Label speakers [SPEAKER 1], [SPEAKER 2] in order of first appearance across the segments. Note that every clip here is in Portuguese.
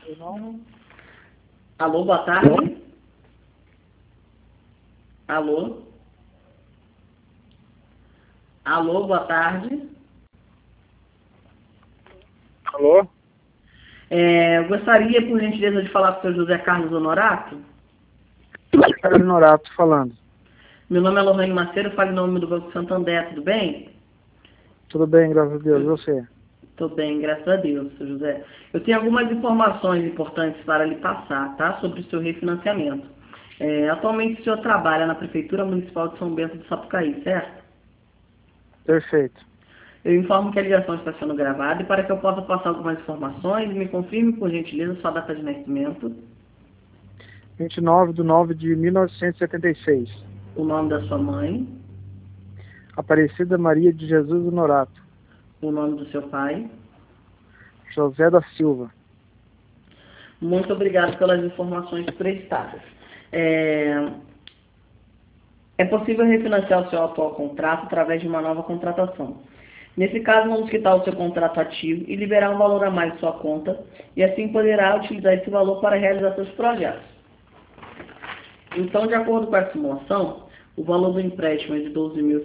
[SPEAKER 1] Alô, boa tarde. Alô? Alô, boa tarde.
[SPEAKER 2] Alô?
[SPEAKER 1] Eu gostaria, por gentileza, de falar com o senhor José Carlos Honorato.
[SPEAKER 2] Carlos Honorato falando.
[SPEAKER 1] Meu nome é Lohane Macedo, falo em nome do Banco Santander, tudo bem?
[SPEAKER 2] Tudo bem, graças a Deus. E você?
[SPEAKER 1] Estou bem, graças a Deus, senhor José. Eu tenho algumas informações importantes para lhe passar, tá? Sobre o seu refinanciamento. Atualmente o senhor trabalha na Prefeitura Municipal de São Bento do Sapucaí, certo?
[SPEAKER 2] Perfeito.
[SPEAKER 1] Eu informo que a ligação está sendo gravada e para que eu possa passar algumas informações, me confirme, por gentileza, sua data de nascimento,
[SPEAKER 2] 29/9/1976.
[SPEAKER 1] o nome da sua mãe,
[SPEAKER 2] Aparecida Maria de Jesus Honorato.
[SPEAKER 1] o nome do seu pai.
[SPEAKER 2] José da Silva.
[SPEAKER 1] Muito obrigado pelas informações prestadas. É possível refinanciar o seu atual contrato através de uma nova contratação. Nesse caso, vamos quitar o seu contrato ativo e liberar um valor a mais de sua conta, e assim poderá utilizar esse valor para realizar seus projetos. Então, de acordo com a simulação, o valor do empréstimo é de R$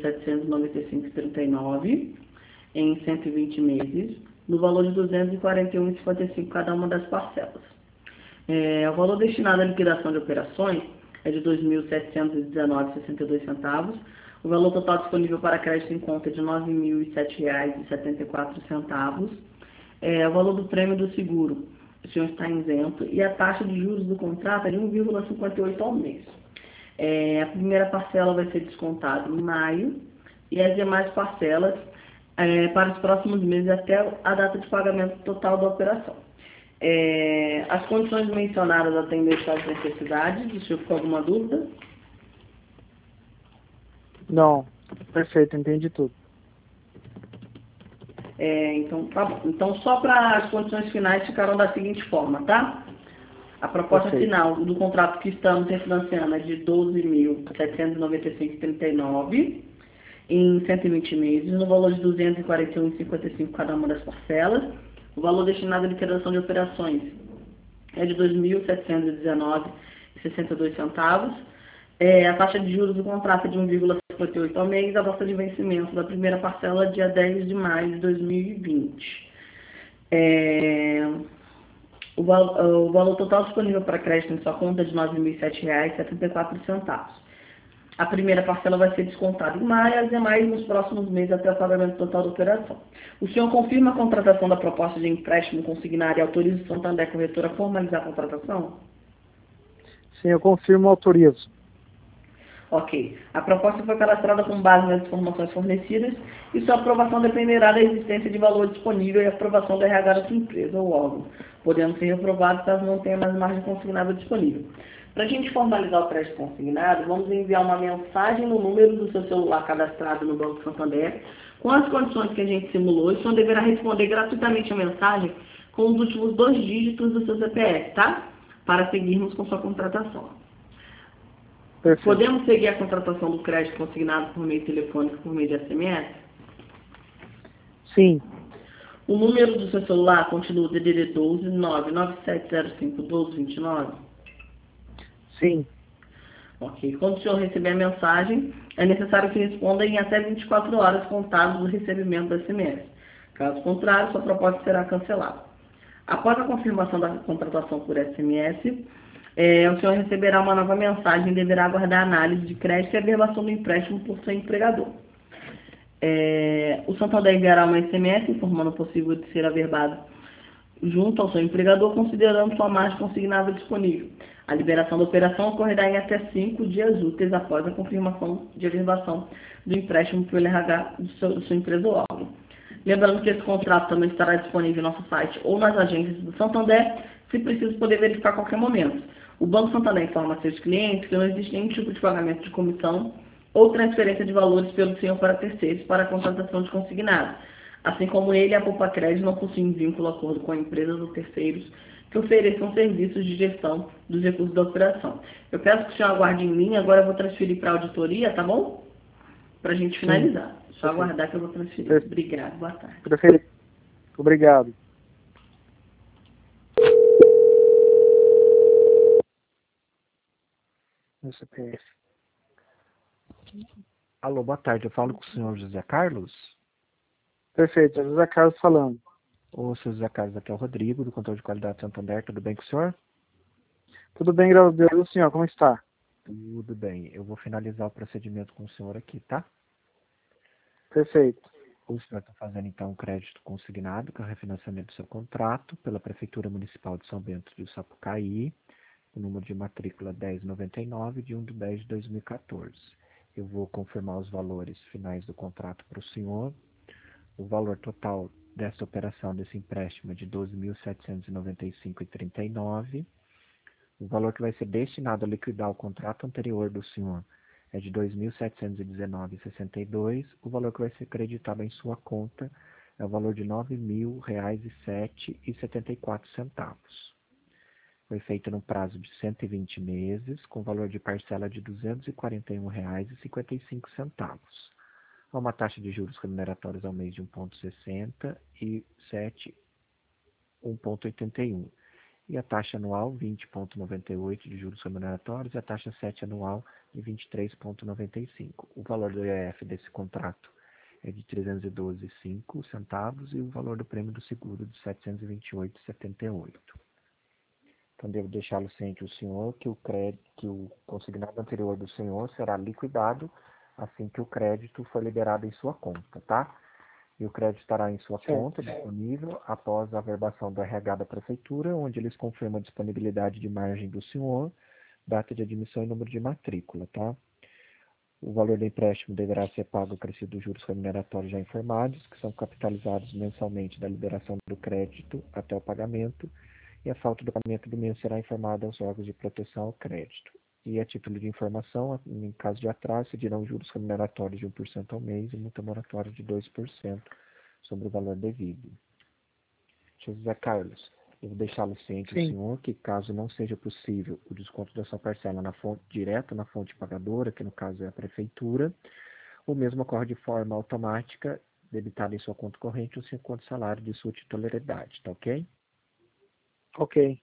[SPEAKER 1] 12.795,39 em 120 meses, no valor de R$ 241,55 cada uma das parcelas. O valor destinado à liquidação de operações é de R$ 2.719,62. O valor total disponível para crédito em conta é de R$ 9.007,74. O valor do prêmio do seguro, o senhor está isento, e a taxa de juros do contrato é de 1,58 ao mês. A primeira parcela vai ser descontada em maio e as demais parcelas para os próximos meses até a data de pagamento total da operação. As condições mencionadas atendem às necessidades. O senhor ficou alguma dúvida?
[SPEAKER 2] Não. Perfeito, entendi tudo.
[SPEAKER 1] Então, tá bom. Então, só para as condições finais ficaram da seguinte forma, tá? A proposta final do contrato que estamos refinanciando é de R$ 12.795,39 em 120 meses, no valor de R$ 241,55 cada uma das parcelas. O valor destinado à liquidação de operações é de R$ 2.719,62. A taxa de juros do contrato é de 1,58 ao mês. A data de vencimento da primeira parcela é dia 10 de maio de 2020. O valor total disponível para crédito em sua conta é de R$ 9.007,74. A primeira parcela vai ser descontada em maio, as demais nos próximos meses até o pagamento total da operação. O senhor confirma a contratação da proposta de empréstimo consignado e autoriza o Santander Corretora a formalizar a contratação?
[SPEAKER 2] Sim, eu confirmo e autorizo.
[SPEAKER 1] Ok. A proposta foi cadastrada com base nas informações fornecidas e sua aprovação dependerá da existência de valor disponível e aprovação do RH da sua empresa ou órgão, podendo ser reprovado caso não tenha mais margem consignada disponível. Para a gente formalizar o crédito consignado, vamos enviar uma mensagem no número do seu celular cadastrado no Banco Santander, com as condições que a gente simulou, e o senhor deverá responder gratuitamente a mensagem com os últimos 2 dígitos do seu CPF, tá? Para seguirmos com sua contratação.
[SPEAKER 2] Perfeito.
[SPEAKER 1] Podemos seguir a contratação do crédito consignado por meio telefônico, por meio de SMS?
[SPEAKER 2] Sim.
[SPEAKER 1] O número do seu celular continua o DDD 12 99705 1229?
[SPEAKER 2] Sim.
[SPEAKER 1] Ok. Quando o senhor receber a mensagem, é necessário que responda em até 24 horas contados do recebimento do SMS. Caso contrário, sua proposta será cancelada. Após a confirmação da contratação por SMS, o senhor receberá uma nova mensagem e deverá aguardar a análise de crédito e a averbação do empréstimo por seu empregador. O Santander enviará uma SMS informando o possível de ser averbado junto ao seu empregador, considerando sua margem consignável disponível. A liberação da operação ocorrerá em até 5 dias úteis após a confirmação de averbação do empréstimo pelo RH do sua empresa ou órgão. Lembrando que esse contrato também estará disponível no nosso site ou nas agências do Santander, se preciso poder verificar a qualquer momento. O Banco Santander informa a seus clientes que não existe nenhum tipo de pagamento de comissão ou transferência de valores pelo senhor para terceiros para a contratação de consignado. Assim como ele e a Poupa Crédito não possuem vínculo ou acordo com empresas ou terceiros que ofereçam serviços de gestão dos recursos da operação. Eu peço que o senhor aguarde em linha, agora eu vou transferir para a auditoria, tá bom? Para a gente finalizar. Só aguardar que eu vou transferir. Obrigado, boa tarde.
[SPEAKER 2] Perfeito. Obrigado. meu CPF.
[SPEAKER 3] Alô, boa tarde. Eu falo com o senhor José Carlos?
[SPEAKER 2] Perfeito, é José Carlos falando.
[SPEAKER 3] Ô, senhor José Carlos, aqui é o Rodrigo, do Controle de Qualidade Santander. Tudo bem com o senhor?
[SPEAKER 2] Tudo bem, graças a Deus. E o senhor, como está?
[SPEAKER 3] Tudo bem. Eu vou finalizar o procedimento com o senhor aqui, tá?
[SPEAKER 2] Perfeito.
[SPEAKER 3] O senhor está fazendo, então, um crédito consignado, que é o refinanciamento do seu contrato, pela Prefeitura Municipal de São Bento do Sapucaí, o número de matrícula 1099, de 1/10/2014. Eu vou confirmar os valores finais do contrato para o senhor. O valor total dessa operação, desse empréstimo, é de R$ 12.795,39. O valor que vai ser destinado a liquidar o contrato anterior do senhor é de R$ 2.719,62. O valor que vai ser creditado em sua conta é o valor de R$ 9.007,74. Foi feito no prazo de 120 meses, com valor de parcela de R$ 241,55. Há uma taxa de juros remuneratórios ao mês de 1,60 e 1,81. E a taxa anual 20,98 de juros remuneratórios e a taxa 7 anual de 23,95. O valor do IOF desse contrato é de R$ 312,05 e o valor do prêmio do seguro de R$ 728,78. Então, devo deixá-lo ciente o senhor que o consignado anterior do senhor será liquidado assim que o crédito for liberado em sua conta, tá? E o crédito estará em sua conta, disponível, após a averbação do RH da Prefeitura, onde eles confirmam a disponibilidade de margem do senhor, data de admissão e número de matrícula, tá? O valor do empréstimo deverá ser pago acrescido dos juros remuneratórios já informados, que são capitalizados mensalmente da liberação do crédito até o pagamento, e a falta do pagamento do mês será informada aos órgãos de proteção ao crédito. E a título de informação, em caso de atraso, se dirão juros remuneratórios de 1% ao mês e multa moratória de 2% sobre o valor devido. José Carlos, eu vou deixá-lo ciente, o senhor, que caso não seja possível o desconto da sua parcela na fonte, direto na fonte pagadora, que no caso é a Prefeitura, o mesmo ocorre de forma automática, debitado em sua conta corrente o seu conto salário de sua titularidade, tá ok?
[SPEAKER 2] Ok.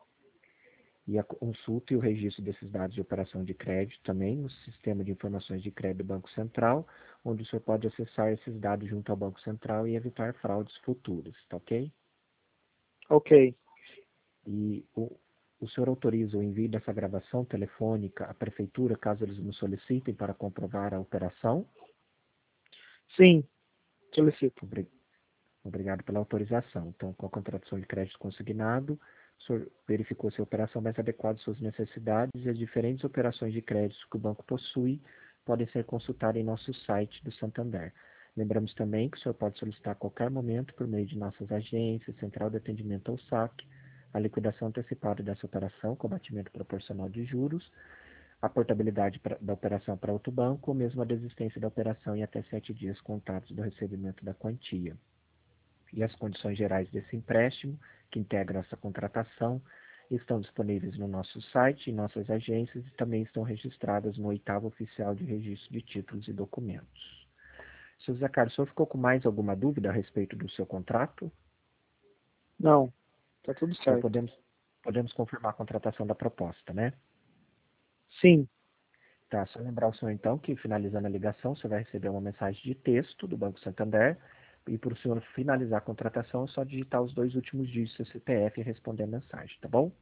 [SPEAKER 3] E a consulta e o registro desses dados de operação de crédito também no Sistema de Informações de Crédito do Banco Central, onde o senhor pode acessar esses dados junto ao Banco Central e evitar fraudes futuras, tá ok?
[SPEAKER 2] Ok.
[SPEAKER 3] E o senhor autoriza o envio dessa gravação telefônica à Prefeitura, caso eles nos solicitem para comprovar a operação?
[SPEAKER 2] Sim, solicito.
[SPEAKER 3] Obrigado pela autorização. Então, com a contratação de crédito consignado, o senhor verificou se a operação mais adequada às suas necessidades e as diferentes operações de crédito que o banco possui podem ser consultadas em nosso site do Santander. Lembramos também que o senhor pode solicitar a qualquer momento, por meio de nossas agências, central de atendimento ao saque, a liquidação antecipada dessa operação com abatimento proporcional de juros, a portabilidade da operação para outro banco ou mesmo a desistência da operação em até 7 dias contados do recebimento da quantia. E as condições gerais desse empréstimo, que integram essa contratação, estão disponíveis no nosso site, em nossas agências e também estão registradas no 8º Oficial de Registro de Títulos e Documentos. Sr. José Carlos, o senhor ficou com mais alguma dúvida a respeito do seu contrato?
[SPEAKER 2] Não, está tudo
[SPEAKER 3] Então,
[SPEAKER 2] certo.
[SPEAKER 3] podemos confirmar a contratação da proposta, né?
[SPEAKER 2] Sim.
[SPEAKER 3] Tá, só lembrar o senhor então que finalizando a ligação, você vai receber uma mensagem de texto do Banco Santander e para o senhor finalizar a contratação é só digitar os 2 últimos dígitos do seu CPF e responder a mensagem, tá bom?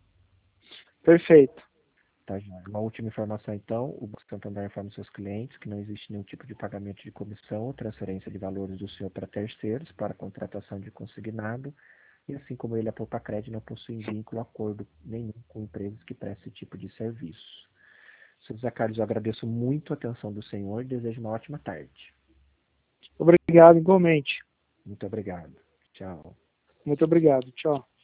[SPEAKER 2] Perfeito.
[SPEAKER 3] Tá, João. Uma última informação então, o Banco Santander informa seus clientes que não existe nenhum tipo de pagamento de comissão ou transferência de valores do senhor para terceiros para a contratação de consignado e assim como ele, a Poupa-Cred não possui vínculo, acordo nenhum com empresas que prestam esse tipo de serviço. Sr. José Carlos, eu agradeço muito a atenção do senhor e desejo uma ótima tarde.
[SPEAKER 2] Obrigado, igualmente.
[SPEAKER 3] Muito obrigado. Tchau.
[SPEAKER 2] Muito obrigado. Tchau.